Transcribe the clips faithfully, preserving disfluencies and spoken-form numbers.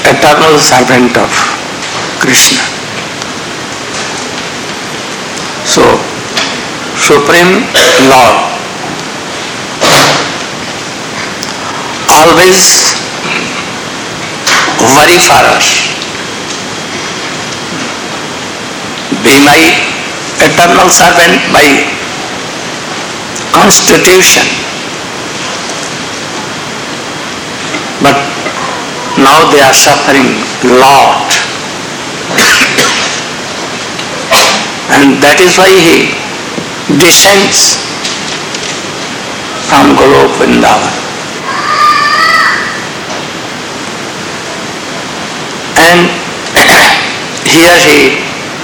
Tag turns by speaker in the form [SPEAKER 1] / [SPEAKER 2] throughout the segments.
[SPEAKER 1] eternal servant of Krishna. So, Supreme Lord always worry for us. Be my eternal servant by constitution. But now they are suffering a lot. And that is why he descends from Golok Vrindavan. And here he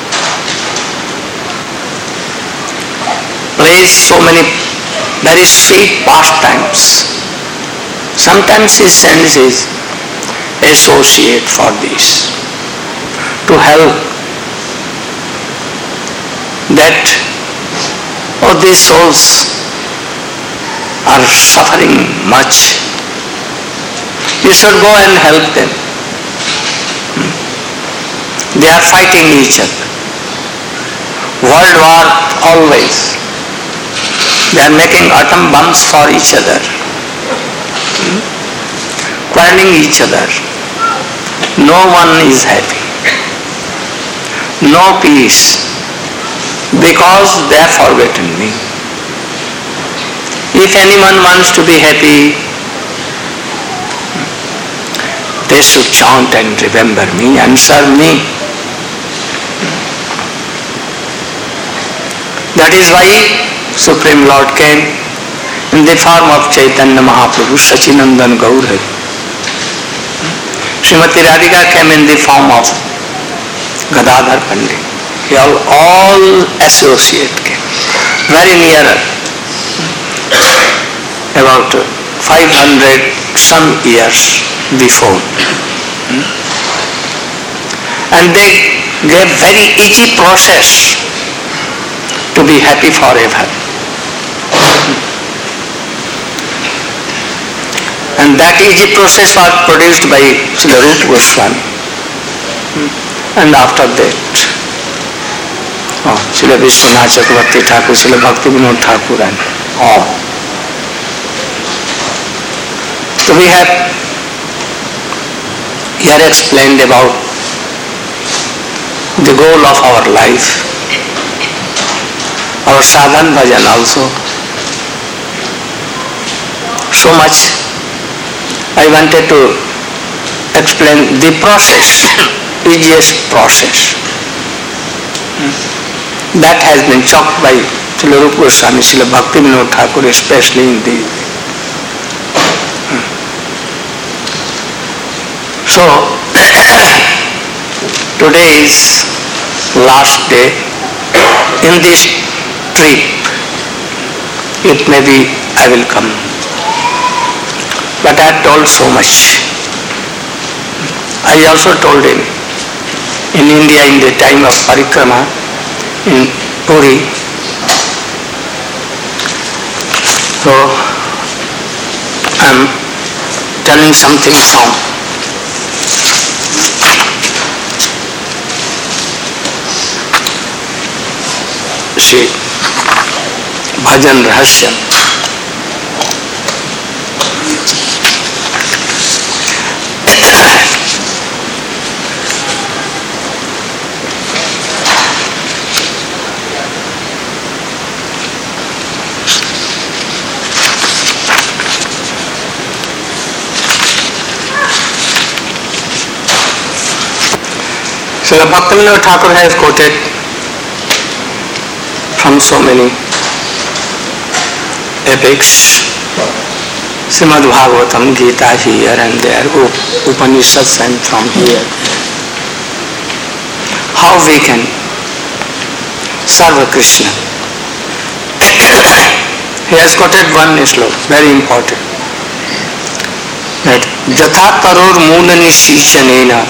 [SPEAKER 1] plays so many very sweet pastimes. Sometimes he sends his associate for this, to help that, oh, these souls are suffering much. You should go and help them. They are fighting each other. World war always. They are making atom bombs for each other. Quarreling each other. No one is happy. No peace. Because they have forgotten me. If anyone wants to be happy, they should chant and remember me and serve me. That is why Supreme Lord came in the form of Chaitanya Mahaprabhu, Sachinandan Gaur. Srimati Radhika came in the form of Gadadhar Pandit. He all, all associate came, very near, about five hundred some years before. And they gave very easy process to be happy forever. And that easy process was produced by Srila Rupa Goswami. And after that, oh, Srila Vishwanath Chakravarti Thakur, Srila Bhakti Vinod Thakur and all. So we have here explained about the goal of our life, our sadhan bhajan also. So much I wanted to explain the process, easiest process. That has been chalked by Srila Rupa Goswami, Srila Bhakti Vinod Thakur, especially in the. So, today is last day in this trip. It may be I will come. But I have told so much. I also told him, in India in the time of Parikrama, in Puri, so I am telling something from Shri Bhajan Rahasya. Srila Bhaktivinoda Thakur has quoted from so many epics, Srimad Bhagavatam, Gita here and there, Upanishads and from here. How we can serve Krishna. He has quoted one sloka, very important, that Jatha Taror Moolani Sichanena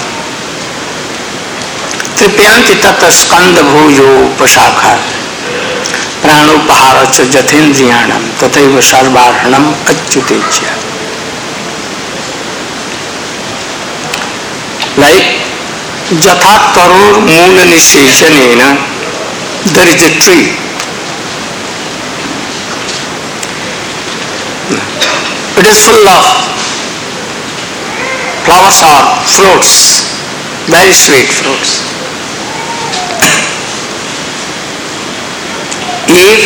[SPEAKER 1] Tripyanti Tata Skanda Bhujo Pasakha Pranopahara Cha Jathendriyanam Tathaiva Sarvarhanam Achyutejya. Like Jatha Tarur Mool Nishejanena, there is a tree. It is full of flowers or fruits, very sweet fruits. If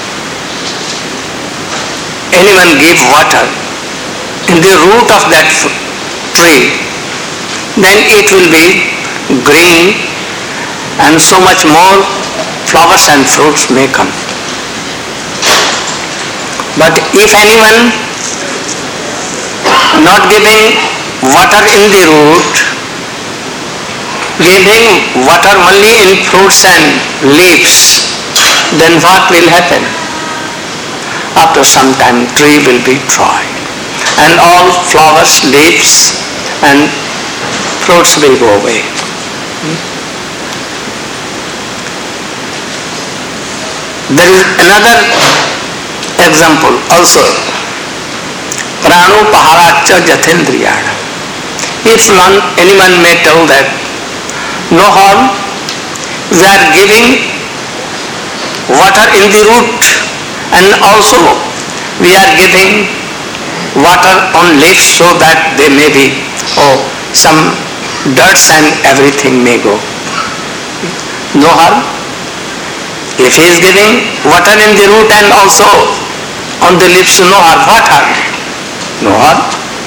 [SPEAKER 1] anyone give water in the root of that tree, then it will be green and so much more flowers and fruits may come. But if anyone not giving water in the root, giving water only in fruits and leaves, then what will happen? After some time tree will be dry and all flowers, leaves and fruits will go away. There is another example also. Prano paharacha jathendriyana. If none, anyone may tell that, no harm, we are giving water in the root and also we are giving water on leaves so that they may be, oh, some dirts and everything may go. No harm. If he is giving water in the root and also on the leaves, no harm. What harm? No harm.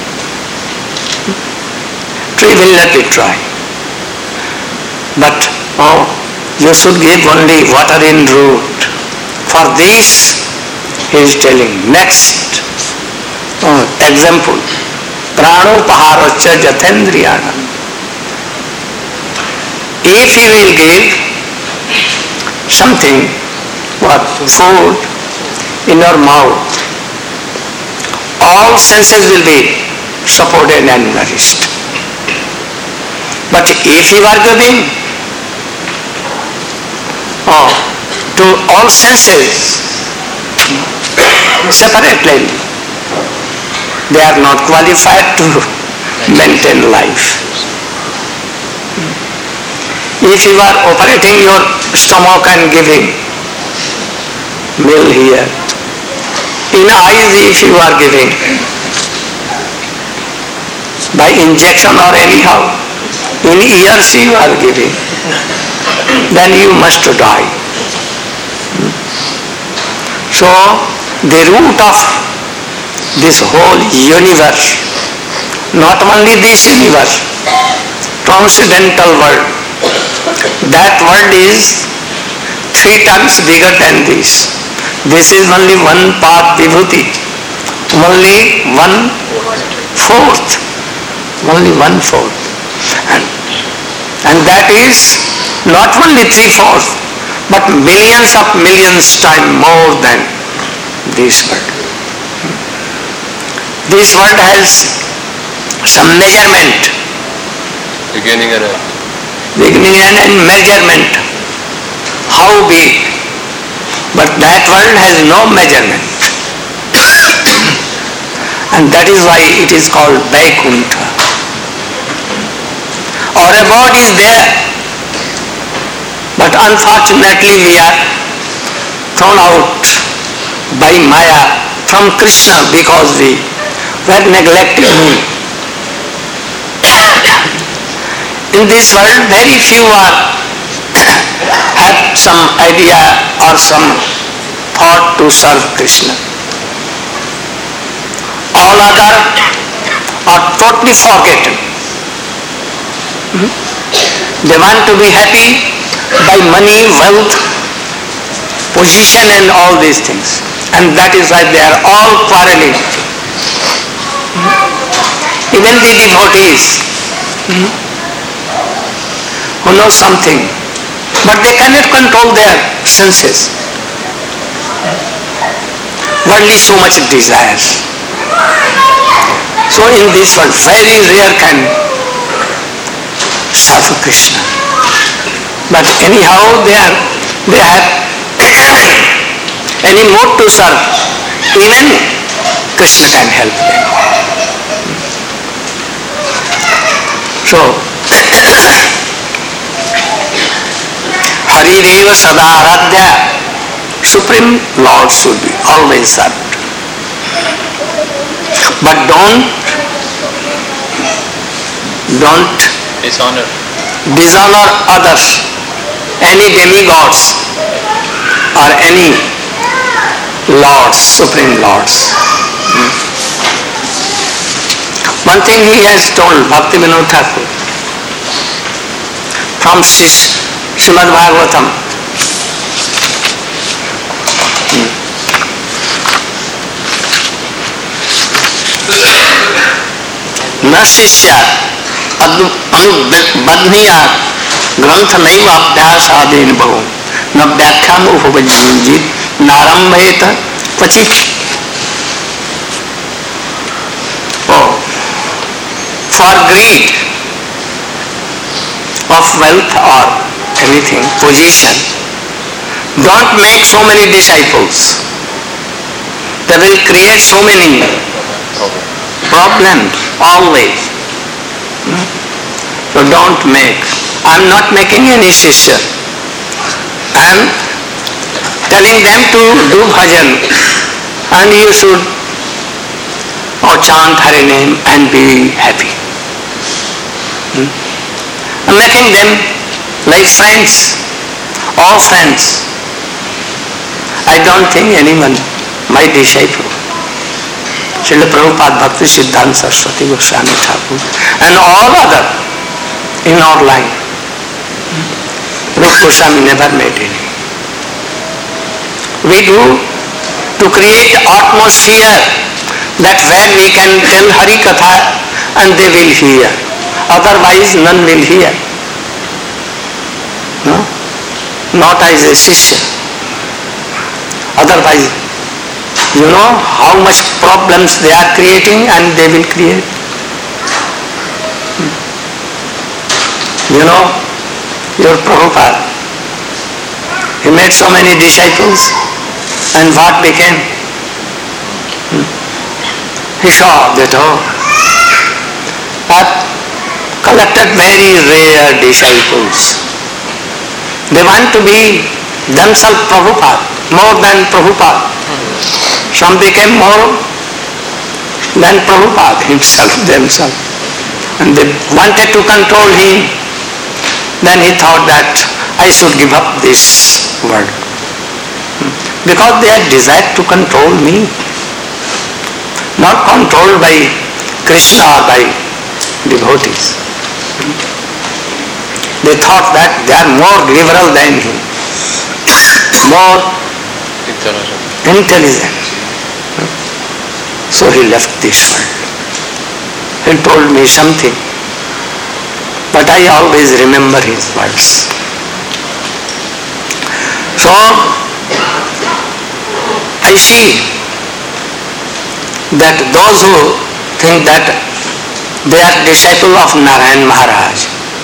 [SPEAKER 1] Tree will not be dry. But oh, you should give only water in root. For this, he is telling. Next oh, example. Prano paharacha jathendriyana. If he will give something, what, food in your mouth, all senses will be supported and nourished. But if you are giving oh, to all senses separately, they are not qualified to maintain life. If you are operating your stomach and giving meal here, in eyes if you are giving by injection or anyhow, in ears you are giving, then you must die. So the root of this whole universe, not only this universe, transcendental world, that world is three times bigger than this. This is only one part vibhuti, only one fourth, only one fourth. And, and that is not only three fourths, but millions of millions times more than this world. This world has some measurement.
[SPEAKER 2] Beginning and end.
[SPEAKER 1] Beginning and end measurement. How big? But that world has no measurement. And that is why it is called Vaikuntha. Our abode is there. But unfortunately we are thrown out by Maya from Krishna because we were neglecting him. In this world, very few are have some idea or some thought to serve Krishna. All other are totally forgotten. They want to be happy by money, wealth, position and all these things. And that is why they are all quarreling. Even the devotees who know something, but they cannot control their senses. Worldly so much desires. So in this world, very rare can serve Krishna. But anyhow, they are they have any mode to serve. Even Krishna can help them. So Harireva Sada Aradhya. Supreme Lord should be always served. But don't, don't
[SPEAKER 2] Dishonor.
[SPEAKER 1] dishonor others, any demigods or any lords, supreme lords. Hmm. One thing he has told Bhaktivinoda Thakur from Srimad Bhagavatam. न शिष्या अनुबध्निया ग्रंथ नैव अभ्यासादेन बहु न व्याख्याम उपभुंजित नारंभेत क्वचित. For greed of wealth or anything, position, don't make so many disciples. They will create so many problems always. So don't make. I am not making any shishya. I am telling them to do bhajan and you should or chant Hari name and be happy. Hmm? I am making them like friends, all friends. I don't think anyone, my disciple, Srila Prabhupada, Bhakti Siddhanta Saraswati Goswami Thakur, and all other in our line. Rupa Goswami never made any. We do to create atmosphere that where we can tell Hari Katha and they will hear. Otherwise none will hear. No? Not as a Shishya. Otherwise, you know how much problems they are creating and they will create. You know, your Prabhupada, he made so many disciples and what became? He saw that, oh, I've collected very rare disciples. They want to be themselves Prabhupada, more than Prabhupada. Some became more than Prabhupada himself, themselves. And they wanted to control him. Then he thought that I should give up this world. Because they had desired to control me. Not controlled by Krishna or by devotees. They thought that they are more liberal than him, more intelligent. So he left this world. He told me something, but I always remember his words. So I see that those who think that they are disciple of Narayan Maharaj,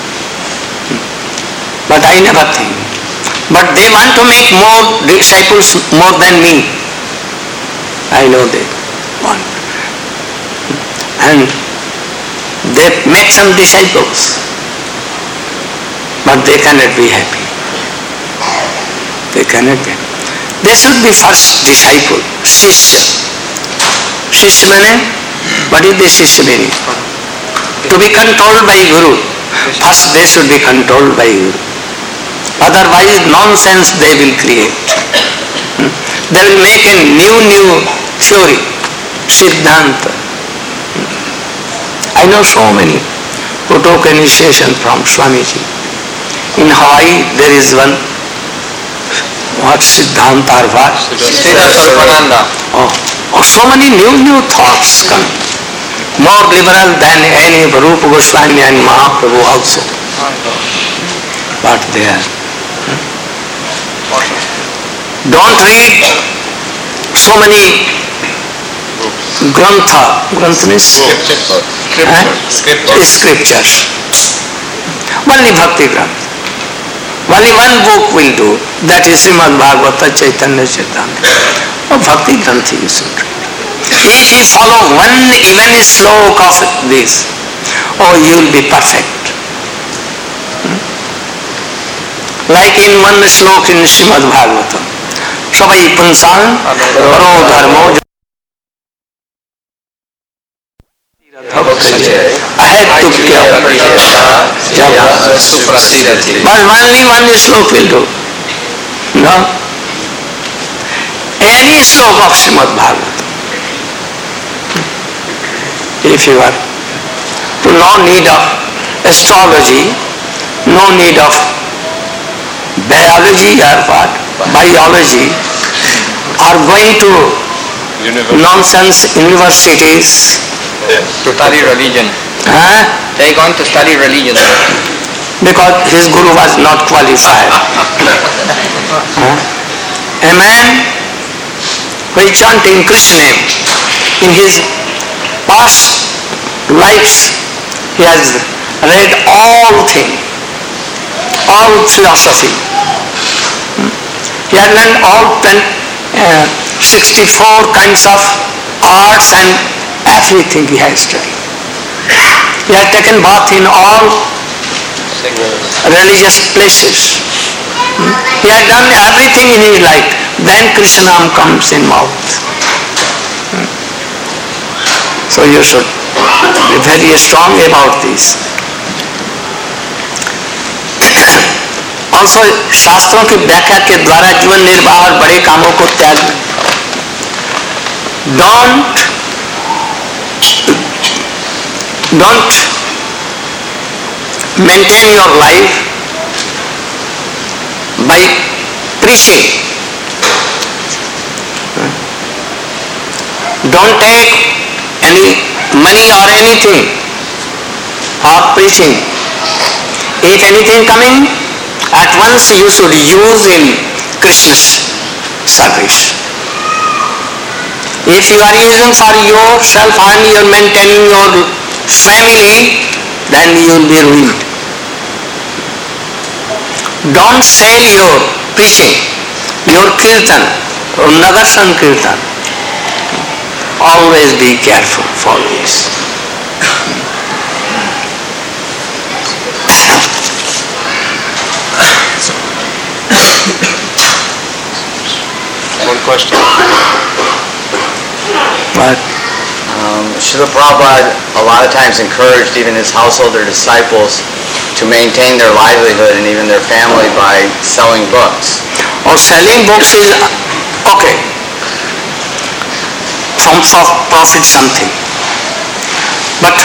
[SPEAKER 1] but I never think. But they want to make more disciples more than me. I know they want. And they make some disciples, but they cannot be happy. They cannot be. They should be first disciple, Shishya. Shishya meaning, what is the Shishya meaning? To be controlled by Guru. First they should be controlled by Guru. Otherwise nonsense they will create. Hmm? They will make a new, new theory, Siddhanta. I know so many who took initiation from Swamiji. In Hawaii there is one, what, Siddhanta or what?
[SPEAKER 2] Siddhanta.
[SPEAKER 1] Oh, oh, so many new, new thoughts come. More liberal than any Rupa Goswami and Mahaprabhu also. But they are. Don't read so many grantha. Grantha means
[SPEAKER 2] Scripture.
[SPEAKER 1] eh?
[SPEAKER 2] Scripture.
[SPEAKER 1] Scriptures. Only Bhakti Grantha. Only one book will do. That is Srimad Bhagavata Chaitanya Charitamrita. Oh, Bhakti Grantha you should read. If you follow one even a slok of this, oh, you will be perfect. Hmm? Like in one slok in Srimad Bhagavatam, Sabai Punsan Paro Dharmo Ahead to But only one slok will do. No? Any slok of Srimad Bhagavatam. If you are no need of astrology, no need of biology or what, biology, or going to
[SPEAKER 2] University.
[SPEAKER 1] nonsense universities.
[SPEAKER 2] To study religion.
[SPEAKER 1] Huh?
[SPEAKER 2] They gone to study religion.
[SPEAKER 1] Because his guru was not qualified. Huh? A man who is chanting Krishna name in his past lives, he has read all things, all philosophy. Hmm? He has learned all ten, uh, sixty-four kinds of arts and everything he has studied. He has taken bath in all religious places. Hmm? He has done everything in his life. Then Krishna Nam comes in mouth. Hmm? So you should be very strong about this. Also, शास्त्रों की व्याख्या के द्वारा जीवन निर्वाह और बड़े कामों को त्याग. Don't don't maintain your life by preaching. Don't take any money or anything for preaching. If anything coming, at once you should use in Krishna's service. If you are using for yourself and you are maintaining your family, then you will be ruined. Don't sell your preaching, your kirtan, or Nagar Sankirtan. Always be careful for this.
[SPEAKER 2] One question.
[SPEAKER 1] But
[SPEAKER 3] Um, Srila Prabhupada a lot of times encouraged even his household or disciples to maintain their livelihood and even their family by selling books.
[SPEAKER 1] or selling books is okay. From profit something. But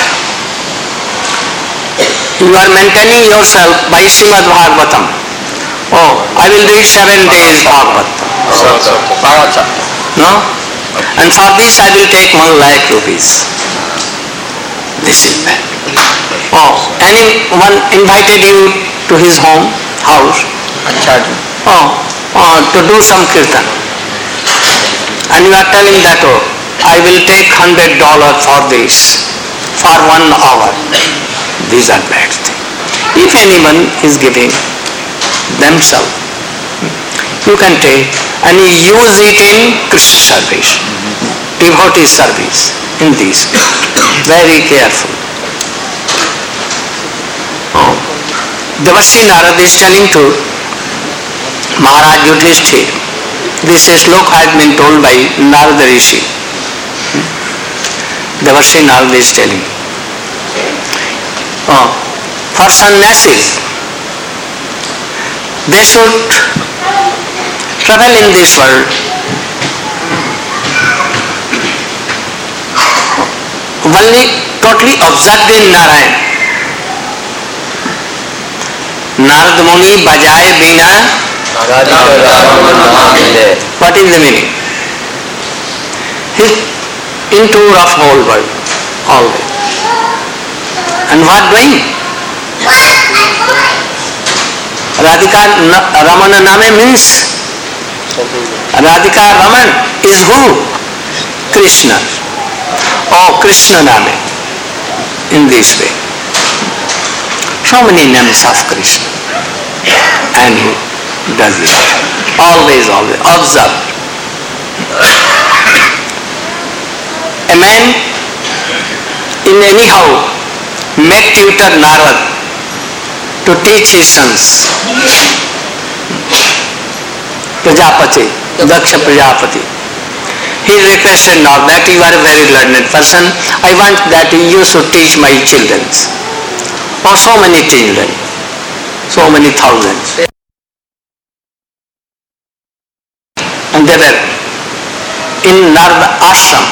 [SPEAKER 1] you are maintaining yourself by Srimad Bhagavatam. Oh, I will read seven days Bhagavatam.
[SPEAKER 2] So, so, Bhagavatam.
[SPEAKER 1] No? And for this I will take one lakh rupees. This is bad. Oh, anyone invited you to his home, house? Oh, oh, to do some kirtan. And you are telling that, oh, I will take hundred dollars for this, for one hour. These are bad things. If anyone is giving themselves, you can take and use it in Krishna service, devotee service, in this. Very careful. Oh. Devarshi Narad is telling to Maharaj Yudhishthir. This slok has been told by Narada Rishi. Devarshi Narad is telling. Oh. For sannyasis, they should travel in this world only totally absorbed in Narayan. Narad Muni bajaye bina. What is the meaning? He's in tour of whole world always. And what doing? Radhika Ramana Name means Radhika Raman is who? Krishna. Oh, Krishna Name. In this way. So many names of Krishna. And he does it. Always, always. Observe. A man in anyhow make tutor Narad to teach his sons. Prajapati, Daksha Prajapati. He requested now that you are a very learned person. I want that you should teach my children. Oh, so many children, so many thousands. And they were in Narada ashram,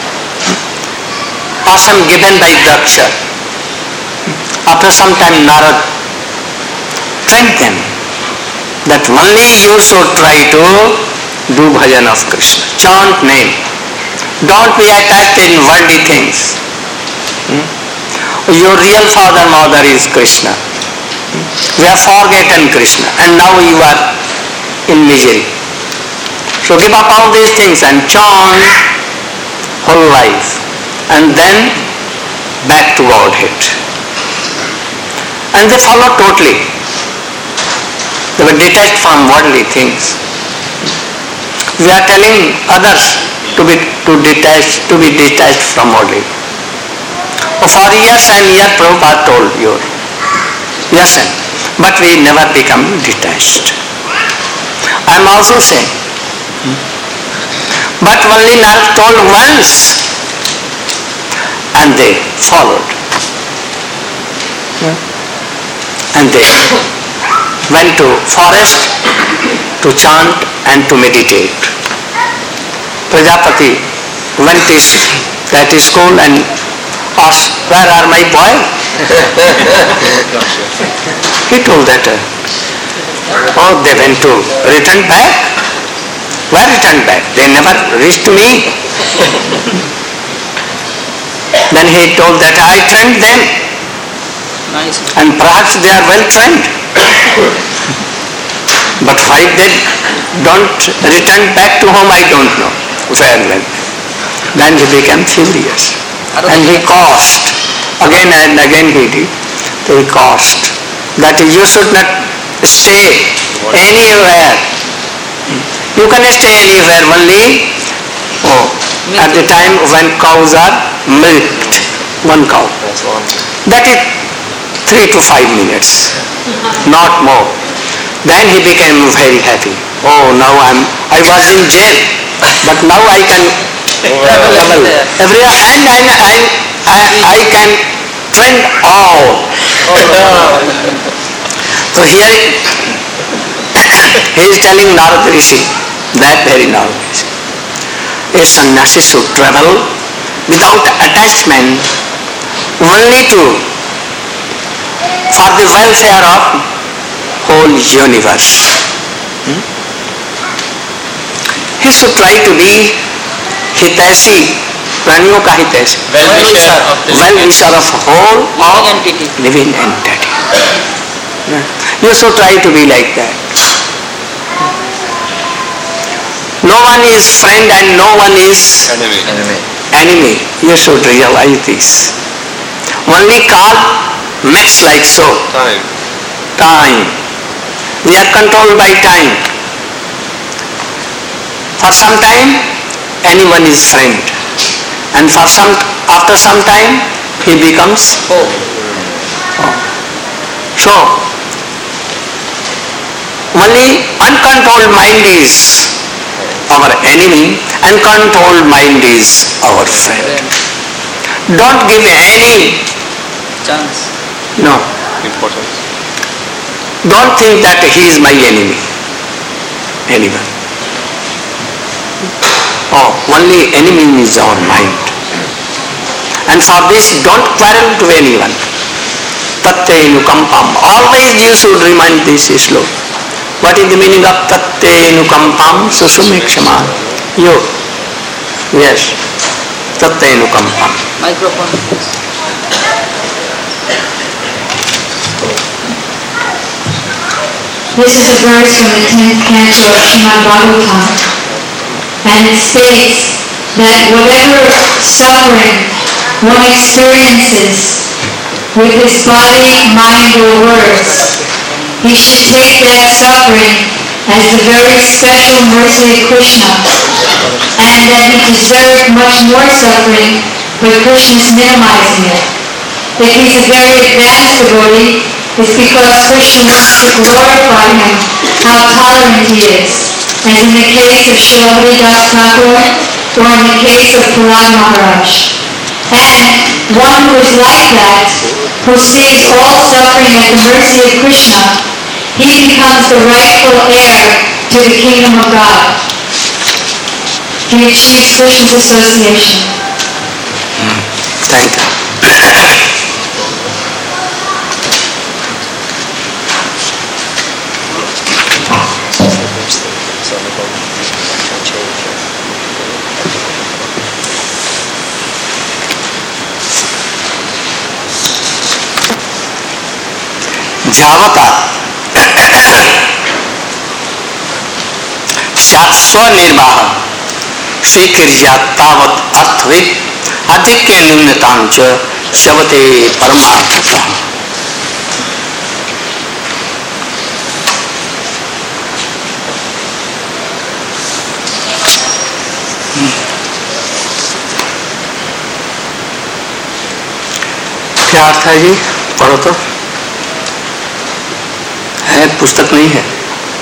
[SPEAKER 1] ashram given by Daksha. After some time Narad trained them that only you should try to do bhajan of Krishna, chant name. Don't be attached in worldly things. Hmm? Your real father mother is Krishna. Hmm? We have forgotten Krishna and now you are in misery. So give up all these things and chant whole life and then back to Godhead. And they followed totally. They were detached from worldly things. We are telling others to be to detach to be detached from worldly. For years and years Prabhupada told you. Yes, but we never become detached. I am also saying. But only Narad told once and they followed. And they went to forest to chant and to meditate. Prajapati went to that school and asked, where are my boy? He told that, oh, they went to return back. Where return back? They never reached me. Then he told that I trained them. Nice. And perhaps they are well trained. But why they don't return back to home, I don't know. Very well. Then he became furious. And he caused, again and again he did, he caused that you should not stay anywhere. You can stay anywhere only oh, at the time when cows are milked. One cow. That is three to five minutes, not more. Then he became very happy. Oh, now I'm, I was in jail, but now I can travel everywhere and, and, and I, I can train all. So here he is telling Narad Rishi, that very Narad Rishi, a sannyasi should travel without attachment only to for the welfare of whole universe. Hmm? He should try to be hitaishi, praniyon ka hitaishi, well-wisher of whole of living entity. You should try to be like that. No one is friend and no one is
[SPEAKER 2] Enemy.
[SPEAKER 3] Enemy.
[SPEAKER 1] enemy. You should realize this. Only Kal makes like so.
[SPEAKER 2] Time.
[SPEAKER 1] Time. We are controlled by time. For some time, anyone is friend. And for some, after some time, he becomes foe. Oh. So, only uncontrolled mind is our enemy, and controlled mind is our friend. Don't give any
[SPEAKER 4] chance.
[SPEAKER 1] No.
[SPEAKER 2] Importance.
[SPEAKER 1] Don't think that he is my enemy. Anyone. Oh, only enemy is our mind. And for this, don't quarrel to anyone. Tatte nukampam. Always you should remind this slow. What is the meaning of tatte nukampam susumekshaman? You. Yes. Tatte nukampam.
[SPEAKER 4] Microphone, please.
[SPEAKER 5] This is a verse from the tenth canto of Srimad Bhagavatam, and it states that whatever suffering one experiences with his body, mind, or words, he should take that suffering as the very special mercy of Krishna, and that he deserved much more suffering, but Krishna is minimizing it. If he's a very advanced devotee, it's because Krishna wants to glorify him, how tolerant he is. as in the case of Srila Haridas Thakur or in the case of Prahlad Maharaj. And one who is like that, who sees all suffering at the mercy of Krishna, he becomes the rightful heir to the kingdom of God. He achieves Krishna's association.
[SPEAKER 1] Thank you. जावता स्वनिर्वाह स्वीक्रिया तावत अर्थविद अधिक्य न्यूनतां च शवते परमार्थतः। क्या अर्थ है जी? पढ़ो तो है, पुस्तक नहीं है।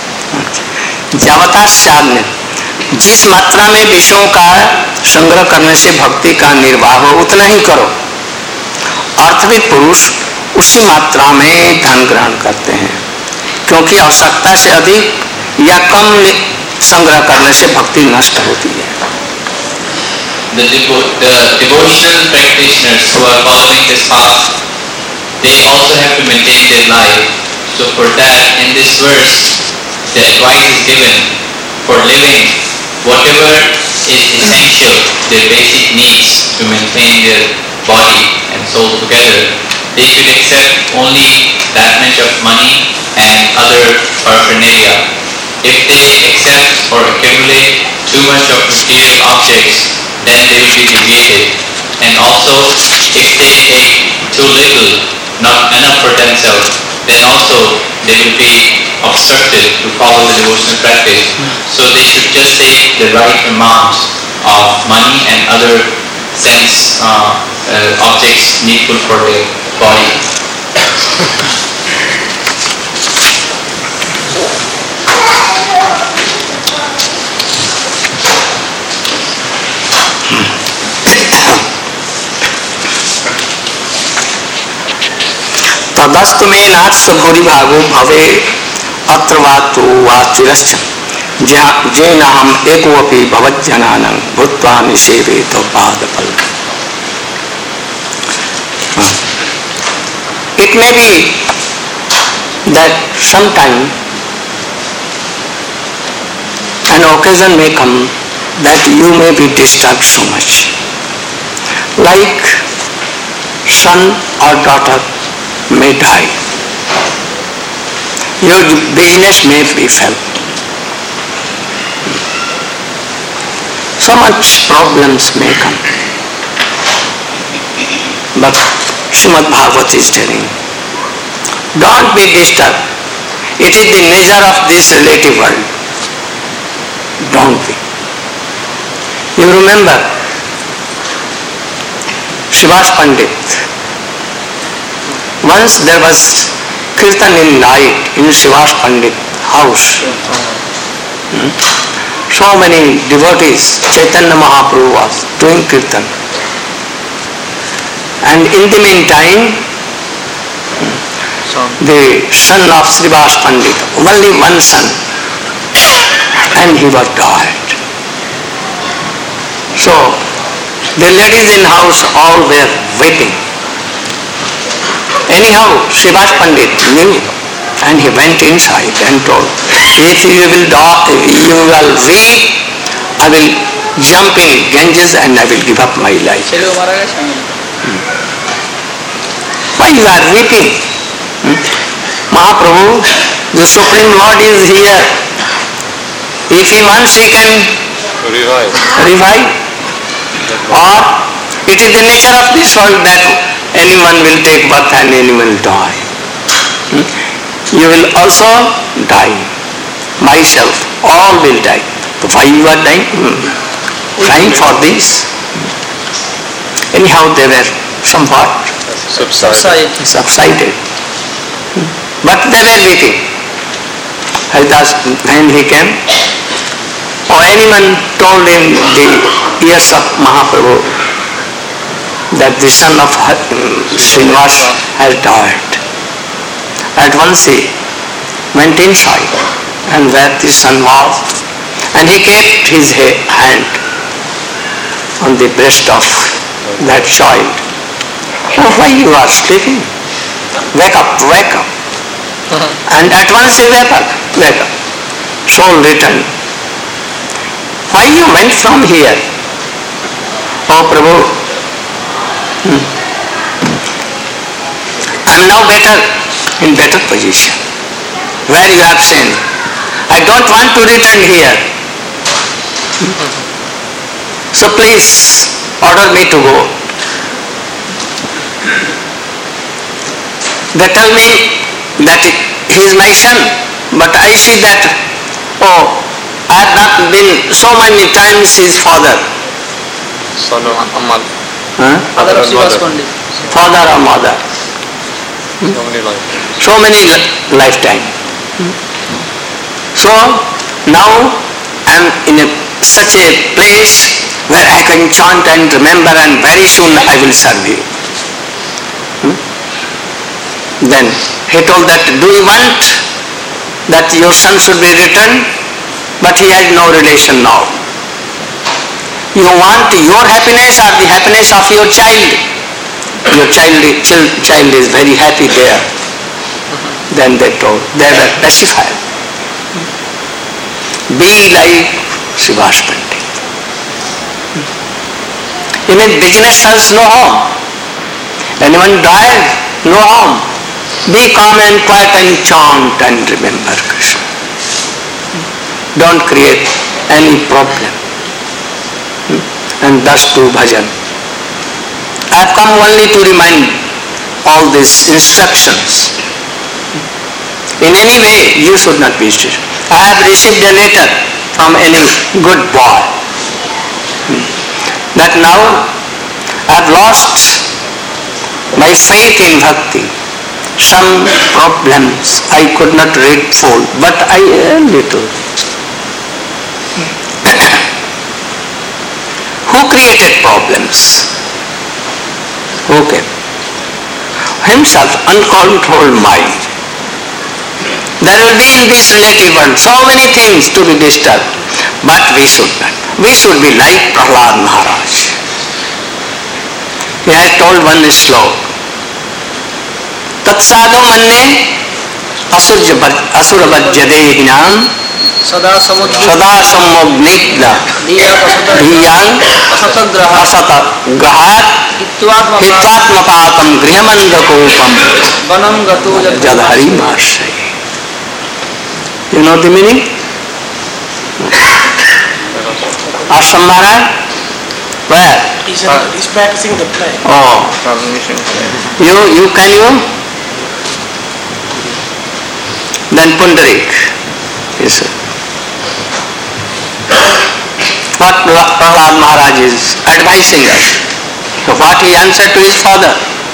[SPEAKER 1] जावता साधन, जिस मात्रा में विषयों का संग्रह करने से भक्ति का निर्वाह हो उतना ही करो। अर्थविद पुरुष उसी मात्रा में धन ग्रहण करते हैं, क्योंकि आवश्यकता से अधिक या कम संग्रह करने से भक्ति नष्ट होती है।
[SPEAKER 6] The, devo the devotional practitioners who are following this path, they also have to maintain their life. So for that, in this verse, the advice is given for living whatever is essential, their basic needs to maintain their body and soul together. They should accept only that much of money and other paraphernalia. If they accept or accumulate too much of material objects, then they will be deviated. And also, if they take too little, not enough for themselves, then also they will be obstructed to follow the devotional practice. So they should just take the right amount of money and other sense uh, uh, objects needful for their body.
[SPEAKER 1] तदस्तु में नाथ भूरि भागो भवे अत्र वा तो वा चिरश्च जेन हम एकोपि भवज्जनानं भूत्वा निसेवेत पादपल। It may be that sometime an occasion may come that you may be disturbed so much, like son or daughter may die, your business may be failed, so much problems may come. But Srimad Bhagavatam is telling, don't be disturbed. It is the nature of this relative world. Don't be. You remember Srivas Pandit. Once there was kirtan in night in Srivas Pandit house. Hmm? So many devotees, Chaitanya Mahaprabhu was doing kirtan. And in the meantime, the son of Srivas Pandit, only one son, and he was died. So the ladies in house all were weeping. Anyhow, Srivas Pandit knew, and he went inside and told, if you will die, you will weep, I will jump in Ganges and I will give up my life. Why you are weeping? Hmm? Mahaprabhu, the Supreme Lord is here. If he wants, he can
[SPEAKER 2] Revive.
[SPEAKER 1] revive. Or it is the nature of this world that anyone will take birth and anyone will die. Hmm? You will also die. Myself, all will die. So why you are dying? Hmm. Crying for this? Anyhow, they were somewhat
[SPEAKER 2] Subside.
[SPEAKER 1] subsided. But they were weeping. Haridas, when he came, anyone told in the ears of Mahaprabhu that the son of Srinivas has died, at once he went inside and where the son was, and he kept his hand on the breast of that child. Oh, why you are sleeping? Wake up, wake up. And at once he wake up, wake up. Soul returned. Why you went from here? Oh Prabhu, hmm. I am now better, in better position. Where you have seen? I don't want to return here. So please order me to go. They tell me that he is my son, but I see that, oh, I have not been so many times his father.
[SPEAKER 2] Son of Amal.
[SPEAKER 1] Huh?
[SPEAKER 4] Father of Srivas
[SPEAKER 2] Mother.
[SPEAKER 4] Pandit.
[SPEAKER 1] Father or mother.
[SPEAKER 2] So many lifetimes.
[SPEAKER 1] So many li- lifetime. So now I am in a, such a place where I can chant and remember, and very soon I will serve you. Hmm? Then he told that, do you want that your son should be returned? But he has no relation now. You want your happiness or the happiness of your child? Your child, child is very happy there. Then they told, they were pacified. Be like Srivas Pandit. In a business has no harm. Anyone dies, no harm. Be calm and quiet and chant and remember Krishna. Don't create any problem. And thus do bhajan. I have come only to remind all these instructions. In any way, you should not be strict. I have received a letter from any good boy that now I have lost my faith in bhakti. Some problems I could not read full, but I a little. Who created problems? Okay. Himself, uncontrolled mind. There will be in this relative world so many things to be disturbed, but we should not. We should be like Prahlad Maharaj. He has told one slok. Tatsado manne asurabhajyadehinam
[SPEAKER 4] Sada samudra
[SPEAKER 1] sada samognitna
[SPEAKER 4] diya pasata
[SPEAKER 1] dhiyang
[SPEAKER 4] asatagraha
[SPEAKER 1] asatagrahat
[SPEAKER 4] hitvatma
[SPEAKER 1] hitvatmapatam grihamandakopam
[SPEAKER 4] vanam gato
[SPEAKER 1] jadhari marshai. You know the meaning? Ashram Maharaj? Where?
[SPEAKER 7] He's, uh, he's practicing the play.
[SPEAKER 1] Oh.
[SPEAKER 2] Transmission.
[SPEAKER 1] You, you, can you? Then Pundarik. Yes, sir. What Prahlad Maharaj is advising us. So what he answered to his father.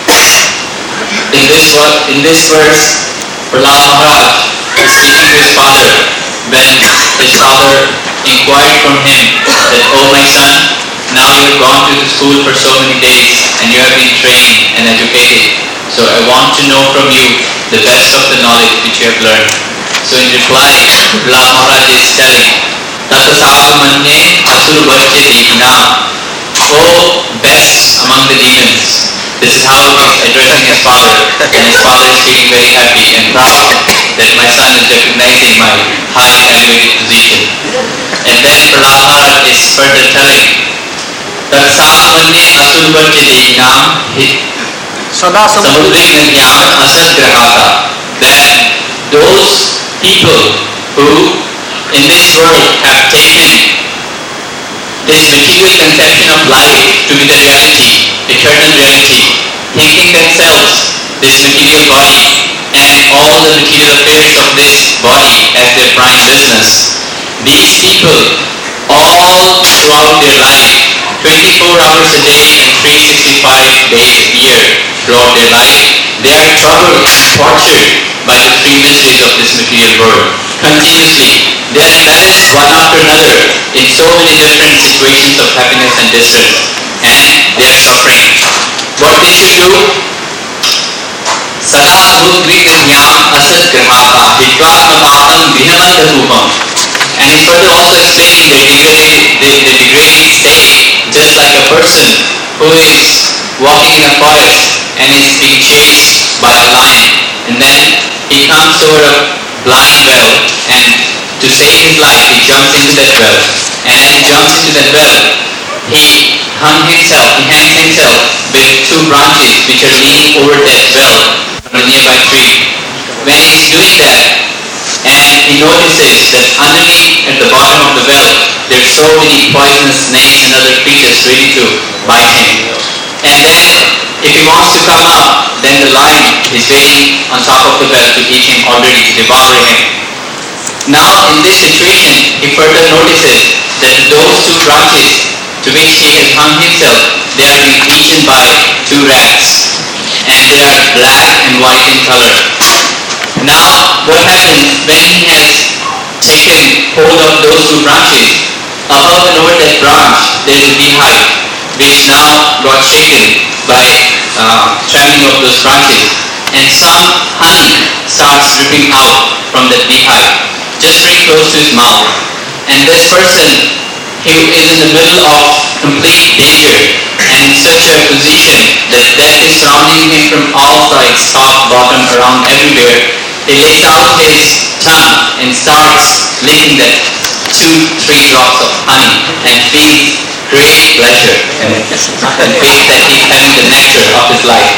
[SPEAKER 6] In this wo- in this verse, Prahlad Maharaj is speaking to his father when his father inquired from him that, oh my son, now you have gone to the school for so many days and you have been trained and educated. So I want to know from you the best of the knowledge which you have learned. So in reply, Prahlad Maharaj is telling, Tatasadu manye asur bhajyate inam. Oh, best among the demons. This is how he's addressing his father, and his father is feeling very happy and proud that my son is recognizing my high elevated position. And then Prahlad Maharaj is further telling, Tatsa manye asur bhajyate inam
[SPEAKER 4] sada samudra
[SPEAKER 6] samudrina jnana asat grahata. That those people who in this world have taken this material conception of life to be the reality, eternal reality, thinking themselves this material body and all the material affairs of this body as their prime business. These people, all throughout their life, twenty-four hours a day and three hundred sixty-five days a year throughout their life, they are troubled, tortured by the three mysteries of this material world. Continuously, they are embarrassed one after another in so many different situations of happiness and distress, and they are suffering. What they should do? Sada mudvikriyam asad grahaka hitvatmapakam vihamanta rupam. And he's further also explaining their degrading, their, their degrading state, just like a person who is walking in a forest and is being chased by a lion, and then he comes over a blind well, and to save his life he jumps into that well, and as he jumps into that well, he hung himself, he hangs himself with two branches which are leaning over that well from a nearby tree. When he's doing that, and he notices that underneath at the bottom of the well there's so many poisonous snakes and other creatures ready to bite him. And then if he wants to come up, then the lion is waiting on top of the well to eat him already, to devour him. Now in this situation he further notices that those two branches to which he has hung himself, they are being eaten by two rats, and they are black and white in color. Now, what happens when he has taken hold of those two branches? Above and over that branch, there is a beehive, which now got shaken by uh, traveling of those branches, and some honey starts dripping out from that beehive, just very close to his mouth. And this person, he is in the middle of complete danger and in such a position that death is surrounding him from all sides, top, bottom, around, everywhere. He lays out his tongue and starts licking that two, three drops of honey and feels great pleasure and, and feels that he's having the nectar of his life.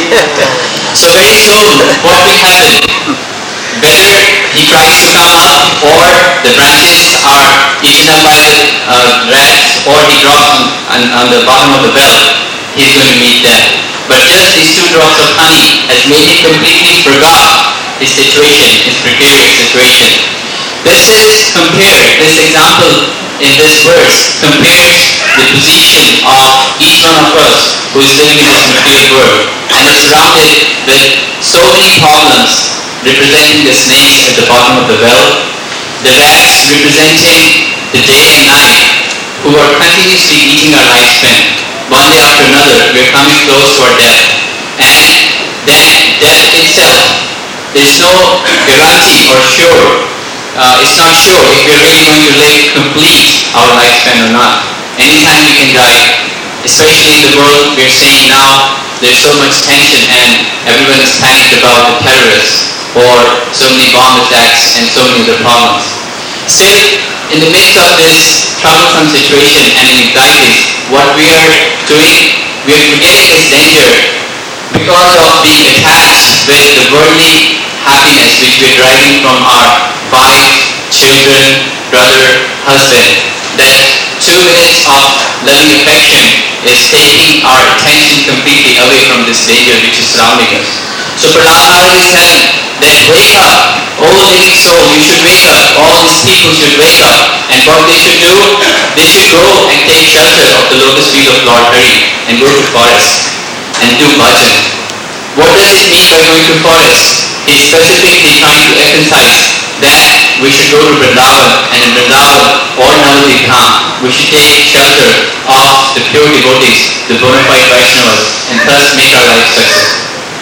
[SPEAKER 6] So very soon, what will happen? Whether he tries to come up or the branches are eaten up by the uh, rats or he drops on, on, on the bottom of the well, he is going to meet death. But just these two drops of honey has made him completely forgot his situation, his precarious situation. This is compared, this example in this verse compares the position of each one of us who is living in this material world and is surrounded with so many problems, representing the snakes at the bottom of the well, the rats representing the day and night who are continuously eating our lifespan. One day after another, we are coming close to our death. And then death itself, there is no guarantee or sure, uh, it's not sure if we are really going to live complete our lifespan or not. Anytime we can die, especially in the world we are seeing now, there's so much tension and everyone is panicked about the terrorists or so many bomb attacks and so many other problems. Still, in the midst of this troublesome situation and anxieties, what we are doing, we are forgetting this danger because of being attached with the worldly happiness which we are deriving from our wife, children, brother, husband. That two minutes of loving affection is taking our attention completely away from this danger which is surrounding us. So Prahlad Maharaj is telling that wake up, oh living soul, you should wake up. All these people should wake up. And what they should do? They should go and take shelter of the lotus feet of Lord Hari and go to forest and do bhajan. What does it mean by going to forest? He is specifically trying to emphasize that we should go to Vrindavan, and in Vrindavan or Navadvip Dham, we should take shelter of the pure devotees, the bona fide Vaishnavas, and thus make our life successful.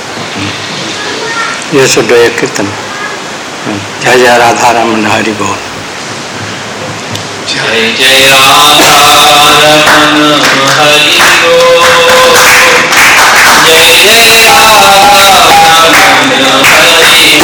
[SPEAKER 1] Yashoday कीर्तन जय जय राधा रमन हरि बोल
[SPEAKER 6] जय जय राधा रमन हरि बोल जय जय राधा रमन हरि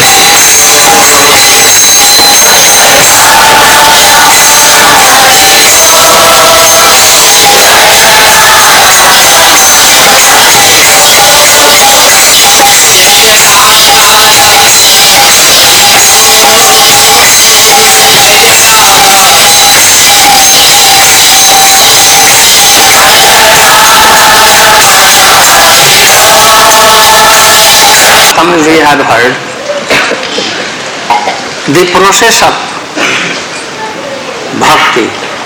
[SPEAKER 6] बोल
[SPEAKER 1] Bhagavatam we have heard the process of bhakti.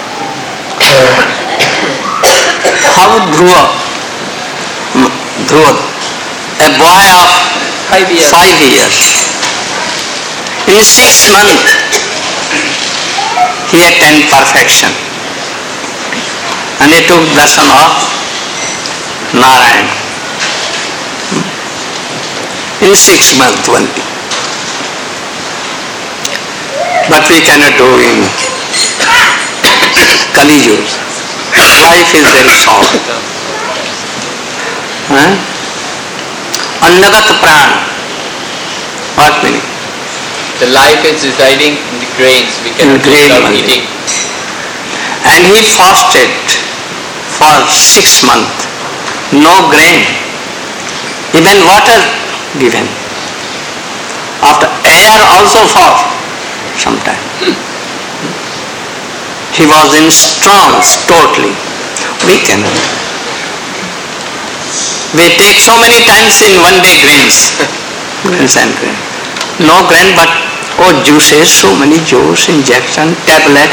[SPEAKER 1] How Dhruva, Dhruva, a boy of
[SPEAKER 4] Five years.
[SPEAKER 1] five years, in six months he attained perfection and he took darshan of Narayan. In six months only. But we cannot do in Kali Yuga. Life is very short. Huh? Annagat pran. What meaning?
[SPEAKER 6] The life is residing in the grains. We
[SPEAKER 1] In
[SPEAKER 6] can
[SPEAKER 1] grain
[SPEAKER 6] stop
[SPEAKER 1] only.
[SPEAKER 6] eating.
[SPEAKER 1] And he fasted for six months. No grain. Even water given. After air also for some time. He was in trance totally. We cannot. We take so many times in one day grains. Grains and grain. No grain but oh juices, so many juice, injection, tablet.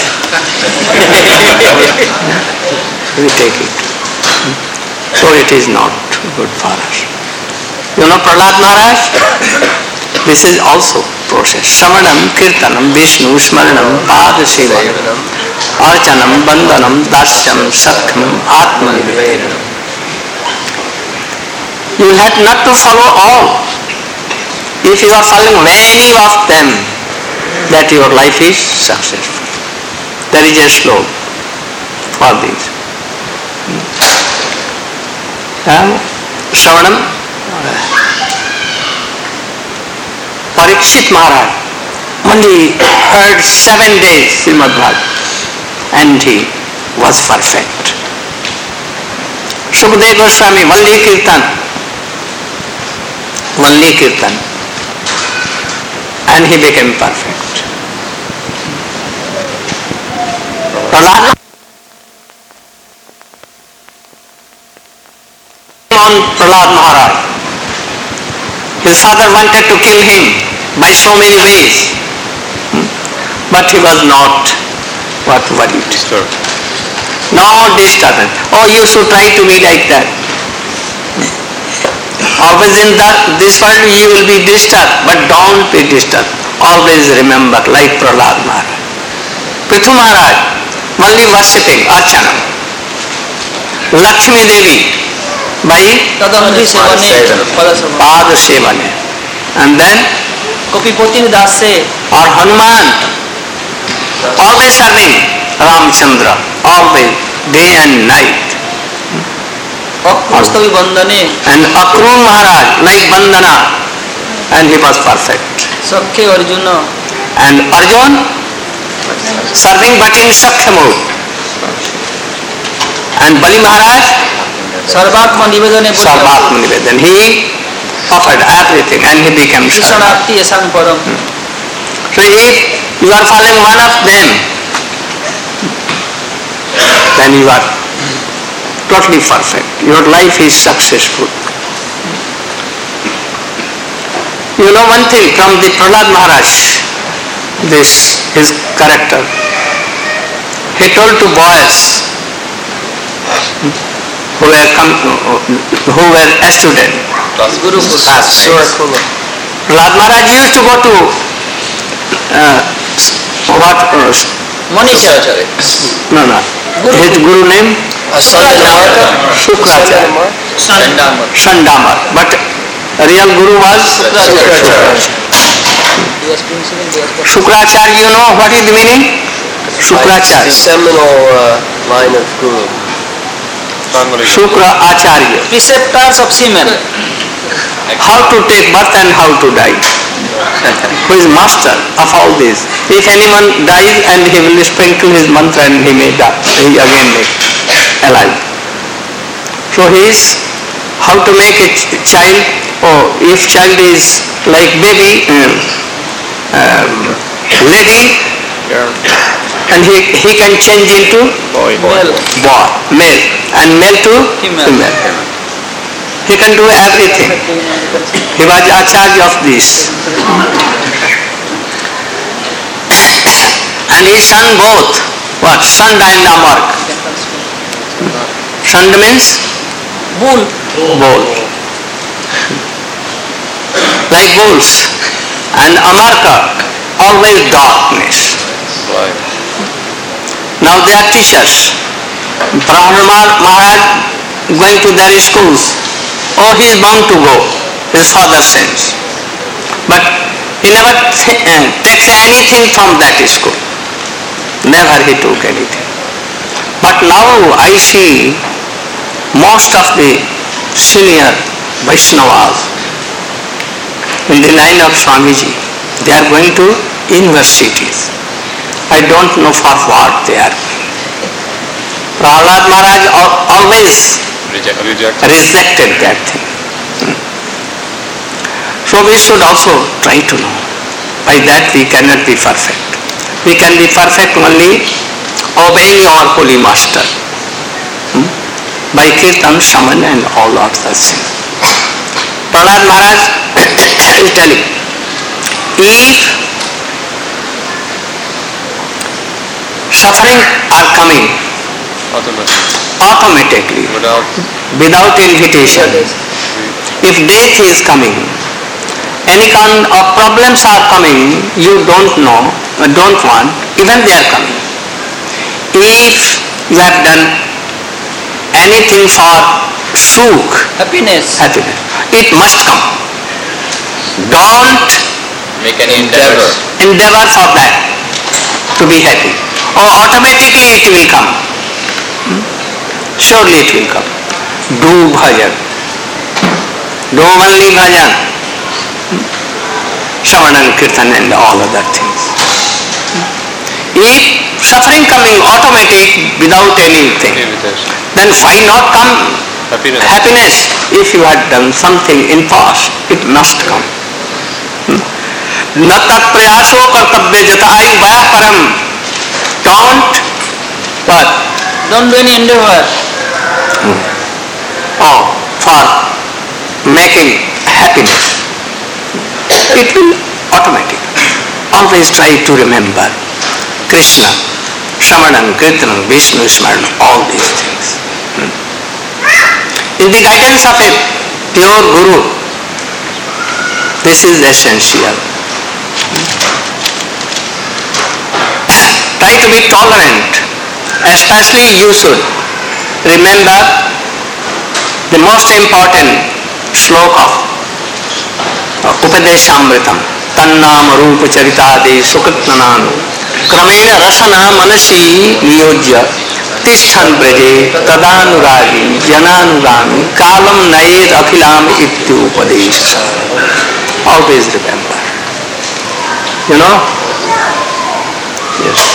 [SPEAKER 1] We take it. So it is not good for us. You know Prahlad Maharaj? This is also process. Samanam, Kirtanam, Vishnu, Smaranam, Pada Sevanam, Archanam, Bandhanam, Dasyam, Sakham, Atmanivedanam. You have not to follow all. If you are following many of them, that your life is successful. There is a slope for this. Um, Shravanam, Parikshit Maharaj only heard seven days Srimad Bhagavatam and he was perfect. Sukadeva Goswami, only Kirtan, only Kirtan, and he became perfect. Prahlad on Prahlad Maharaj. His father wanted to kill him by so many ways, but he was not what worried.
[SPEAKER 2] Disturbed.
[SPEAKER 1] No disturbance. Oh, you should try to be like that. Always in the, this world you will be disturbed, but don't be disturbed. Always remember, like Prahlad Maharaj. Prithu Maharaj, only worshipping Archana. Lakshmi Devi, by
[SPEAKER 4] तदंधि सेवने पदसम
[SPEAKER 1] Pada Sevane. And then,
[SPEAKER 4] कपिपोति दास से
[SPEAKER 1] or Hanuman, always serving Ramchandra, always, day and night.
[SPEAKER 4] अपुस्तवी वंदने
[SPEAKER 1] And Akrura Maharaj, like Vandana, and he was perfect.
[SPEAKER 4] सख्य Arjun
[SPEAKER 1] And Arjun, serving but in Sakhya mode. And Bali Maharaj,
[SPEAKER 4] सर्वात्म निवेदने
[SPEAKER 1] Sarvatma Nivedan. He offered everything and he became Sarvat.
[SPEAKER 4] शरणार्थी ऐसा परम
[SPEAKER 1] So if you are following one of them, then you are totally perfect. Your life is successful. You know one thing from the Prahlad Maharaj, this his character. He told to boys who were come, who were a student.
[SPEAKER 4] Guru
[SPEAKER 3] Classmates.
[SPEAKER 1] Prahlad Maharaj used to go to uh, what uh,
[SPEAKER 4] Manisha
[SPEAKER 1] no no his guru name Shukracharya, Sandamar, but real guru was Shukracharya. You know what is the meaning? Shukracharya.
[SPEAKER 7] seminal uh, line of guru.
[SPEAKER 1] Shukra Acharya.
[SPEAKER 4] preceptors of semen
[SPEAKER 1] How to take birth and how to die. Who is master of all this. If anyone dies and he will sprinkle his mantra and he may die, he again make alive. So he is how to make a ch- child, or if child is like baby, um, um, lady, and he, he can change into
[SPEAKER 2] Boy.
[SPEAKER 4] male
[SPEAKER 1] boy, male, and male to
[SPEAKER 4] Female.
[SPEAKER 1] female. He can do everything. He was Acharya of this. And his son both, what? Sand and Amark. Sand means?
[SPEAKER 4] Bull.
[SPEAKER 1] Bull. Like bulls. And Amarka, always darkness.
[SPEAKER 2] Right.
[SPEAKER 1] Now they are teachers. Prahlad Maharaj going to their schools. Oh, he is bound to go. His father sends. But he never th- uh, takes anything from that school. Never he took anything. But now I see most of the senior Vaishnavas in the line of Swamiji, they are going to universities. I don't know for what they are going. Prahlad Maharaj always
[SPEAKER 2] Reject, reject.
[SPEAKER 1] rejected that thing. Hmm. So we should also try to know. By that we cannot be perfect. We can be perfect only obeying our holy master. Hmm? By Kirtan, Shaman and all of those things. Prahlad Maharaj is telling, if suffering are coming
[SPEAKER 2] Automatic.
[SPEAKER 1] automatically,
[SPEAKER 2] Without
[SPEAKER 1] without invitation, if death is coming, any kind of problems are coming, you don't know, don't want, even they are coming. If you have done anything for sukh,
[SPEAKER 4] Happiness.
[SPEAKER 1] happiness, it must come. Don't
[SPEAKER 2] make any endeavor.
[SPEAKER 1] endeavor for that, to be happy. Or automatically it will come. Hmm? Surely it will come. Do bhajan. Do only bhajan. Hmm? Shravanam, Kirtan and all other things. Hmm? If suffering coming automatic without anything,
[SPEAKER 2] Invitation.
[SPEAKER 1] then why not come
[SPEAKER 2] Happiness.
[SPEAKER 1] happiness? If you had done something in past, it must come. न तत्प्रयासो कर्तव्य जतायु वया परम. Don't what?
[SPEAKER 4] Don't do any endeavor.
[SPEAKER 1] Oh, for making happiness. It will automatic. Always try to remember Krishna, Shravanam, Kirtanam, Vishnu Smaranam, all these things. Hmm. In the guidance of a pure Guru, this is essential. Try to be tolerant. Especially you should remember the most important sloka of Upadeshamritam. Tannam Rupa Charitade Sukatnananu Kramena Rasana Manasi Niyojya Tishtan Braje Tadanuragi Jananurami Kalam Nayed Akhilam Ityu Upadesha. Always remember. You know? Yes.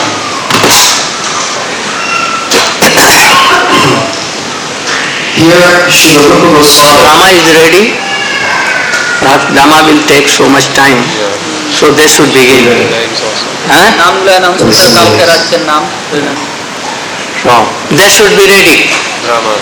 [SPEAKER 8] Here, Srila Rupa Goswami.
[SPEAKER 1] Rama is ready. Perhaps Rama will take so much time.
[SPEAKER 2] Yeah.
[SPEAKER 1] So they should begin.
[SPEAKER 2] Names also.
[SPEAKER 1] Huh?
[SPEAKER 4] নামগুলো announce করে কালকে রাজ্যের নাম
[SPEAKER 1] So they should be ready.
[SPEAKER 2] Dramas.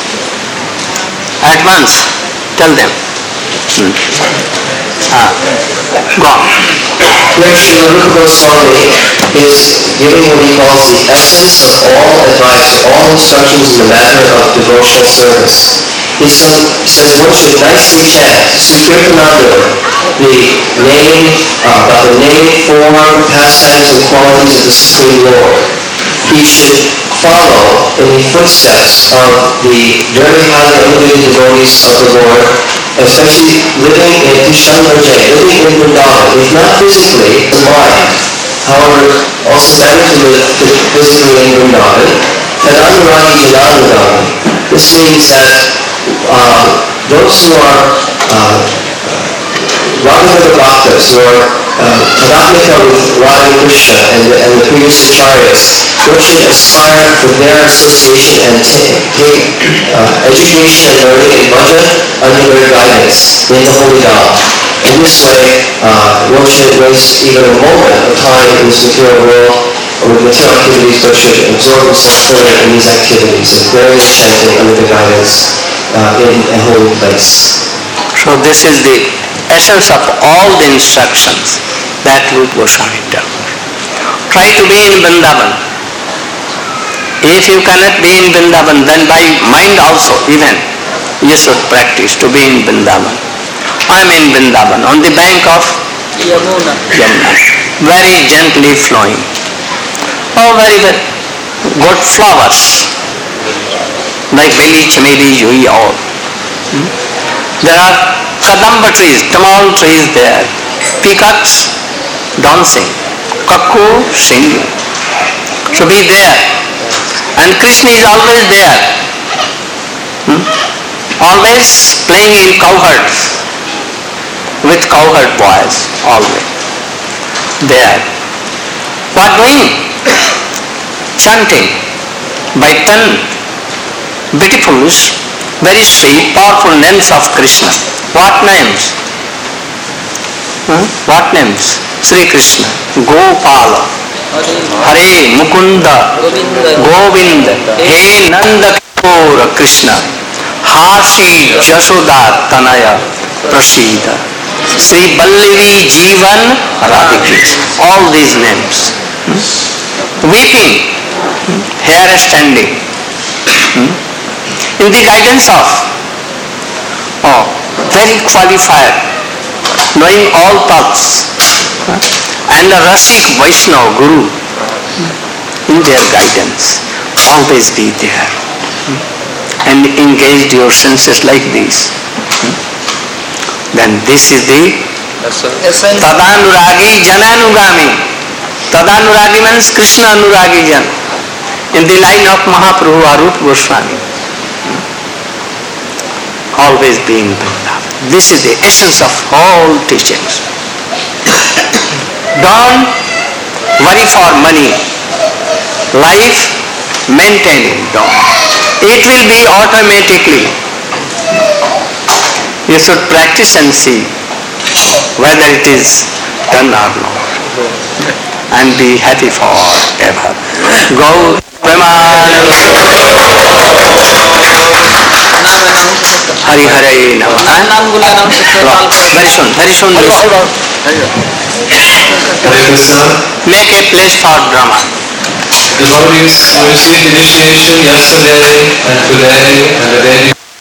[SPEAKER 1] At once. Tell them. Hmm. Ah. Go on.
[SPEAKER 8] Here, Srila Rupa Goswami is giving what he calls the essence of all advice, all instructions in the matter of devotional service. He says one should nicely chant Sukirtananda, the name, uh, about the name, form, pastimes, and qualities of the Supreme Lord. He should follow in the footsteps of the very highly elevated devotees of the Lord, especially living in Krishna Braja, living in Vrindavan, if not physically, the mind. However, also better to live physically in Vrindavan, and Anuragi Jananurami. This means that uh, those who are uh, Raghavata Bhaktas, who are Tadatmika uh, with Radha Krishna and the, and the previous acharyas, one should aspire for their association and take, take uh, education and learning in bhajan under their guidance in the holy Dham. In this way, uh, one should waste even a moment of time in this material world or with material activities, but should absorb himself fully in these activities of various chanting under the guidance uh, in a holy place.
[SPEAKER 1] So this is the essence of all the instructions that Rupa Goswami told. Try to be in Vrindavan. If you cannot be in Vrindavan, then by mind also even you should practice to be in Vrindavan. I am in Vrindavan on the bank of
[SPEAKER 4] Yamuna.
[SPEAKER 1] Yamuna, very gently flowing. Oh, very good, good flowers like Beli, Chameli, Jui, all. Hmm? There are Kadamba trees, tamil trees there, peacocks dancing, cuckoo singing. So be there. And Krishna is always there. Hmm? Always playing in cowherds, with cowherd boys, always. There. What doing? Chanting by ten beautiful, very sweet, powerful names of Krishna. What names? Hmm? What names? Sri Krishna, Gopala, Hare, Mukunda, Govinda, He Nanda Kishora Krishna, Hashi Jashoda Tanaya Prasida, Sri Ballavi Jivan Radhika. All these names. Hmm? Weeping, hmm? hair standing. Hmm? In the guidance of oh, very qualified, knowing all thoughts, huh? and a Rasik Vaishnava Guru, in their guidance, always be there, hmm? and engage your senses like this. Hmm? Then this is the
[SPEAKER 4] Essence.
[SPEAKER 1] Tadanuragi Jananugami. Tadanuragi means Krishna Anuragi Jan. In the line of Mahaprabhu or Rupa Goswami. Always being Vrindavan. This is the essence of all teachings. Don't worry for money. Life maintaining. Don't. It will be automatically. You should practice and see whether it is done or not. And be happy forever. Go Premanand. Hari Hare Namah.
[SPEAKER 4] नाम गुला नाम से काल करो.
[SPEAKER 1] Very soon, very soon.
[SPEAKER 8] Hare Krishna.
[SPEAKER 1] Make a place for drama.
[SPEAKER 8] The devotees who received initiation yesterday and today and the day